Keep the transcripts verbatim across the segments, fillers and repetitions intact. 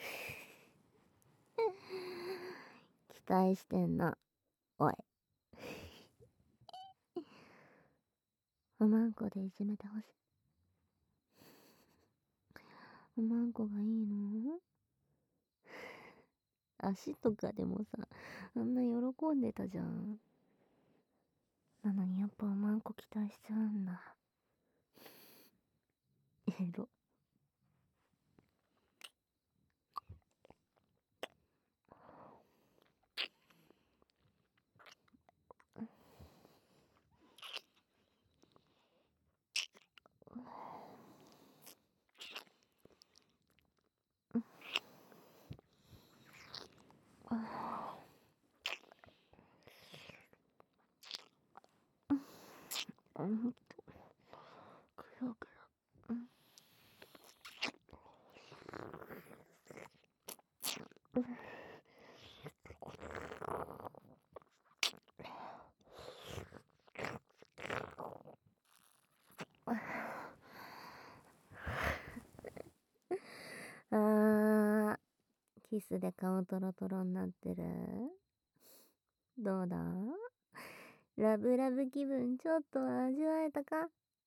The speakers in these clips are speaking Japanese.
期待してんな、おい。おまんこでいじめてほしい。おまんこがいいの？足とかでもさ、あんな喜んでたじゃん。なのにやっぱおまんこ期待しちゃうんだ。エロ。うん。くよくよ。うん。あー、キスで顔トロトロになってる。どうだ？ラブラブ気分ちょっとは味わえたか？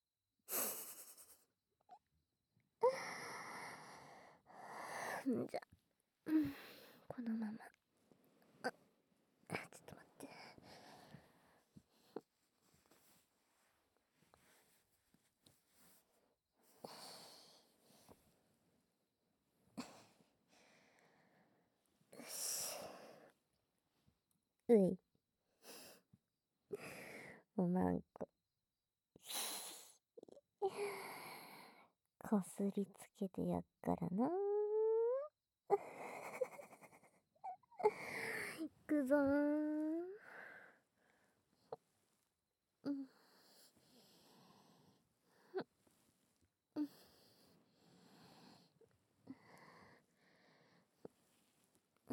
じゃ、うん、このまま。あ、ちょっと待って。うい。おまんこ。こすりつけてやっからな。いくぞー。うん。うん。うん。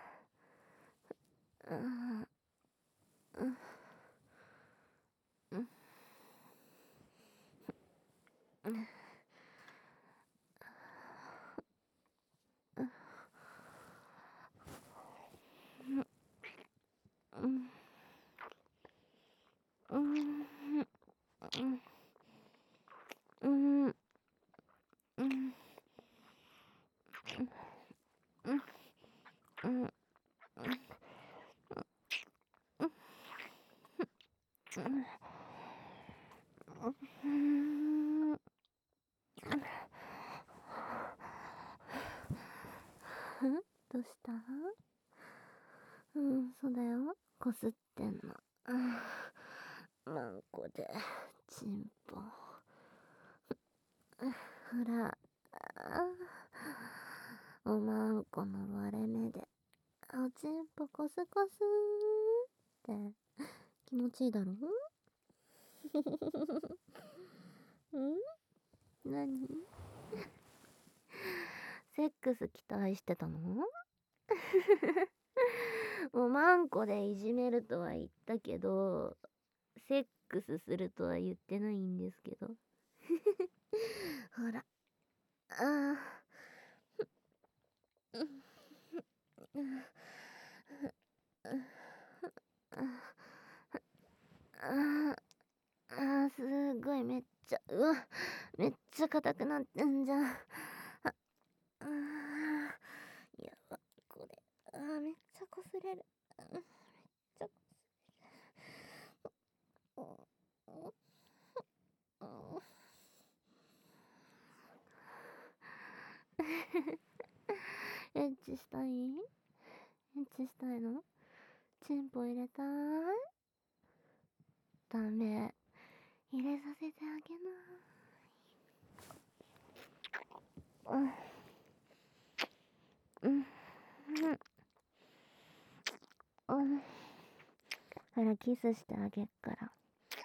うん。うん。うん。うん。うん。うん。うん。うん。どうした？うん、そうだよ。こすってんの。マンコで、チンポ。ほら、おまんこの割れ目で、おちんぽコスコスーって気持ちいいだろ？ん何？セックス期待してたの？おまんこでいじめるとは言ったけど、セックスするとは言ってないんですけど。ほら。ああ。ああ、すっごいめっちゃ、うわ、めっちゃ硬くなってんじゃん。ああ、やば、これ。あー、めっちゃ擦れる。めっちゃこエッチしたい？エッチしたいの？チンポ入れたーい？ダメ。入れさせてあげな。うん。うん。うん。ほら、キスしてあげっから。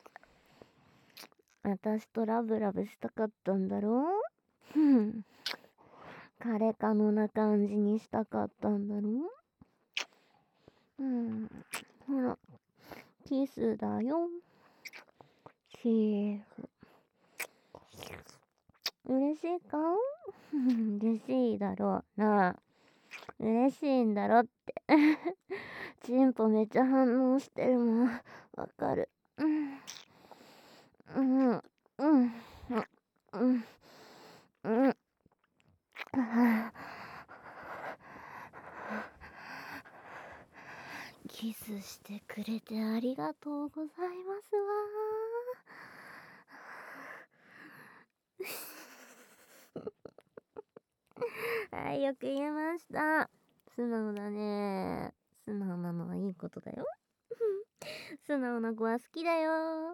私とラブラブしたかったんだろ？ふん。カレカノな感じにしたかったんだろ？うん。ほら、キスだよ。キース。嬉しいか？嬉しいだろうな。 嬉しいんだろって。チンポめっちゃ反応してるもん。わかる。うん。うん。うん。うん。うん。うん。キスしてくれてありがとうございますわ。はい、よく言えました。素直だね。素直なのはいいことだよ。素直な子は好きだよ。ん、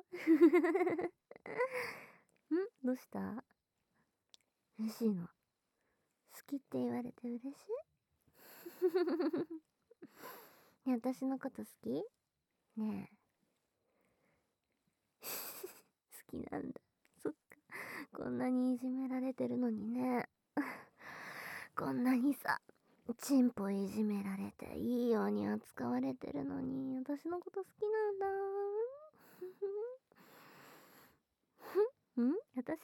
どうした？嬉しいの？好きって言われて嬉しい？ね、私のこと好き？ねえ。好きなんだ。そっか。こんなにいじめられてるのにね。こんなにさ、チンポいじめられていいように扱われてるのに、私のこと好きなんだ。ん？私？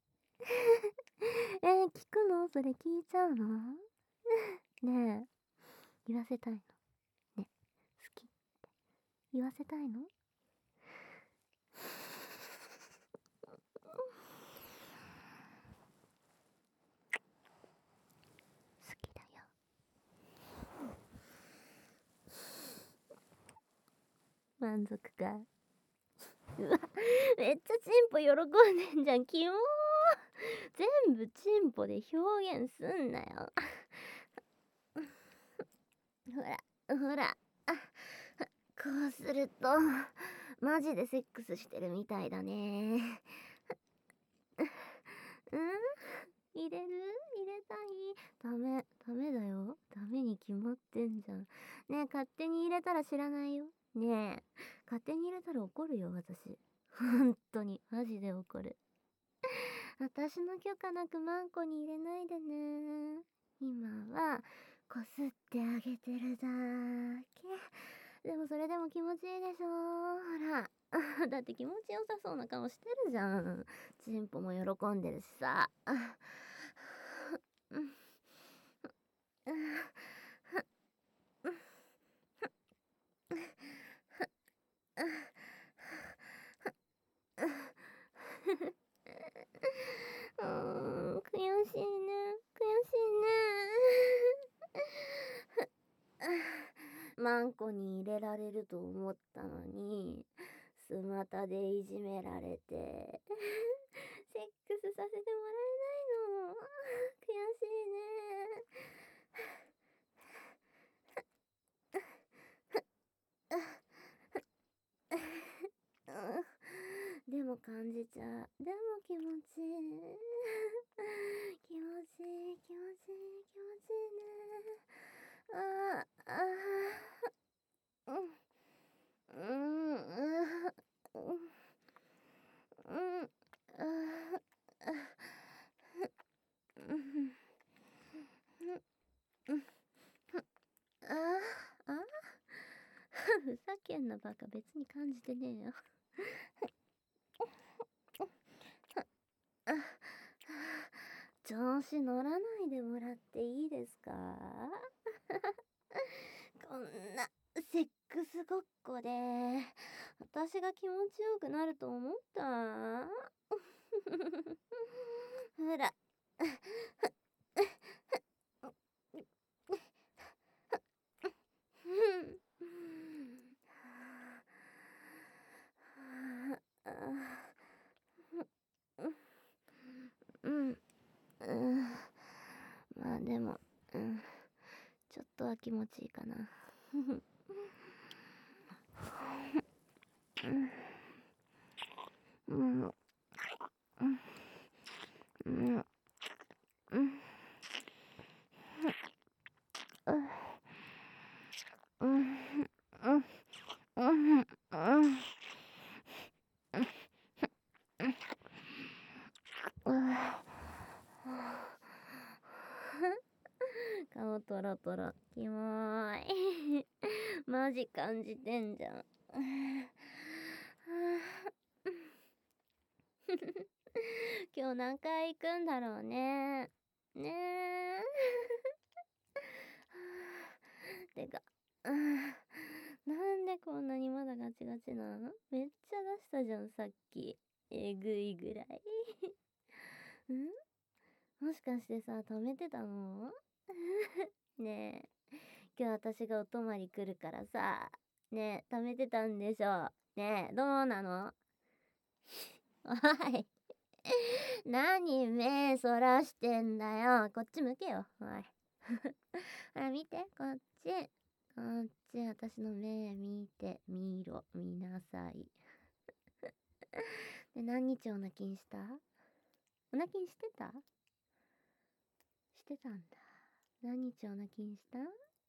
えー、聞くの？それ聞いちゃうの？ねえ、言わせたいの？ね、好きって言わせたいの？好きだよ。満足か。うわ、めっちゃチンポ喜んでんじゃん。キモー。全部チンポで表現すんなよ。ほら、ほら。こうすると、マジでセックスしてるみたいだね。うん？入れる？入れたい？ダメ、ダメだよ。ダメに決まってんじゃん。ねえ、勝手に入れたら知らないよ。ねえ、勝手に入れたら怒るよ、私。本当に、マジで怒る。私の許可なくマンコに入れないでね。今は、こすってあげてるだけ。でもそれでも気持ちいいでしょ。ほら。だって気持ちよさそうな顔してるじゃん。チンポも喜んでるしさ。うーん、悔しいね。悔しいね。マンコに入れられると思ったのに、スマタでいじめられて、セックスさせてもらえないの。悔しいね。でも感じちゃう。でも気持ちいい。気持ちいい、気持ちいい、気持ちいいね。ああ、ああ、うん、うん、うん、うん、ああ、うん、うん、ああ、あ、ふざけんなバカ、別に感じてねえよ。調子乗らないでもらっていいですか？こんなセックスごっこで私が気持ちよくなると思った？ほら。うん、うん、まあでも、うん、ちょっとは気持ちいいかな。うん、うん、うん、うん、うん、うん、うん、うん、うん、顔トロトロ。キモーい。マジ感じてんじゃん。今日何回行くんだろうね。ねえ。 手が。うん、なんでこんなにまだガチガチなの？めっちゃ出したじゃん、さっき。えぐいぐらい。ん？もしかしてさ、止めてたの？ねえ、今日私がお泊まり来るからさ、ねえ、貯めてたんでしょ。ねえ、どうなの？おい。何目そらしてんだよ。こっち向けよ。おい。ほら見て、こっち。こっち、私の目見て、見ろ、見なさい。で、何日お泣きんした？お泣きんしてた？してたんだ。何日お泣きんした？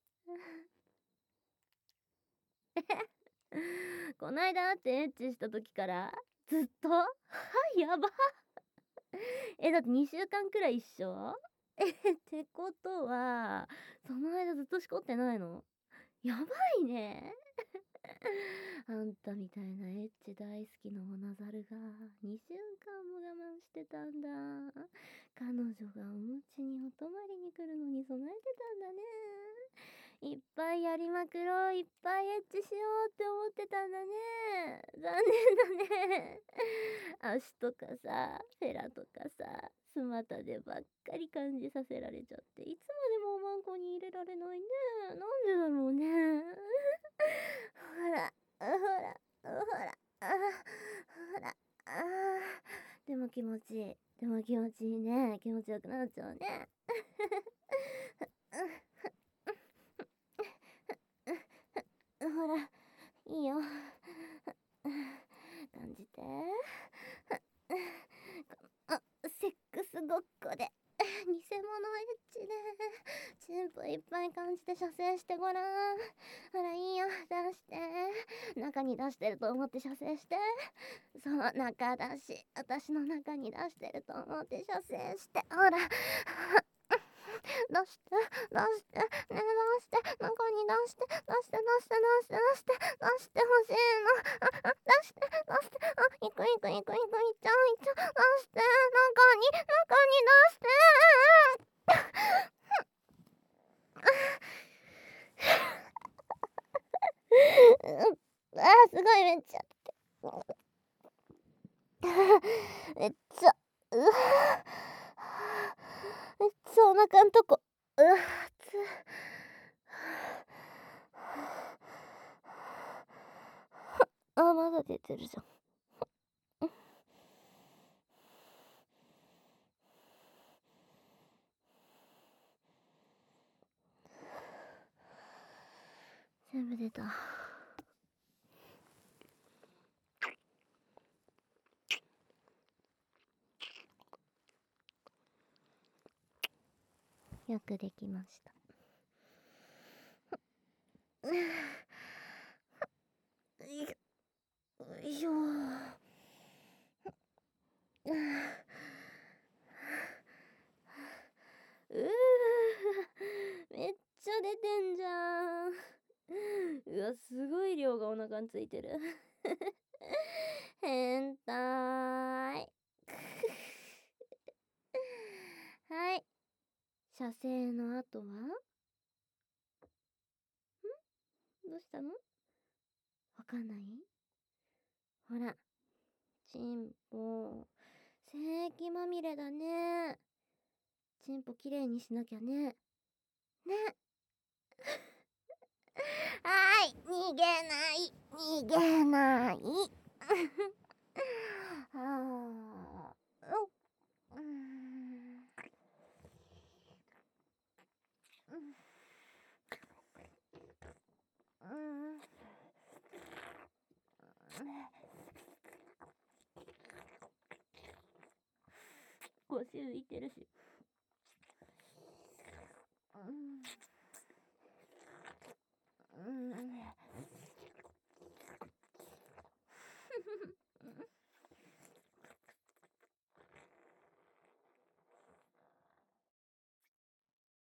こないだ会ってエッチした時からずっとやばえ、だってにしゅうかんくらい一緒え、ってことは、その間ずっとしこってないの？やばいね。あんたみたいなエッチ大好きなおなざるがにしゅうかんも我慢してたんだ。彼女がお家にお泊まりに来るのに備えてたんだね。いっぱいやりまくろう、いっぱいエッチしようって思ってたんだね。残念だね。足とかさ、フェラとかさ、スマタでばっかり感じさせられちゃって、いつまでもおまんこに入れられないね。なんでだろうね。ほら、ほら、ほら、あほら、あでも気持ちいい。でも気持ちいいね。気持ちよくなっちゃうね。ほら、いいよ。感じて。あ、セックスごっこで。偽物エッチで。チンポいっぱい感じて射精してごらん。ほら、いいよ。出して。中に出してると思って射精して。そう、中出し。私の中に出してると思って射精して。ほら。出して、出して、ね、出して、中に出して、出して、出して、出して、出して、出してほしいの。あ、あ、出して、出して、あ、いくいくいくいく、いっちゃう、いっちゃう、出して、中に、中に出して。あー、すごい、めっちゃ。めっちゃ、うわめっちゃお腹んとこ、うわつあ、まだ出てるじゃん。全部出た。よくできました。よいしょ。うーめっちゃ出てんじゃん。うわ、すごい量がお腹についてる。変態。はい。射精の後は？ん？どうしたの？わかんない？ほら、チンポ、精液まみれだね。チンポきれいにしなきゃね。ね。はーい、逃げない、逃げない。はあ、う、うん、うん、腰浮いてるし。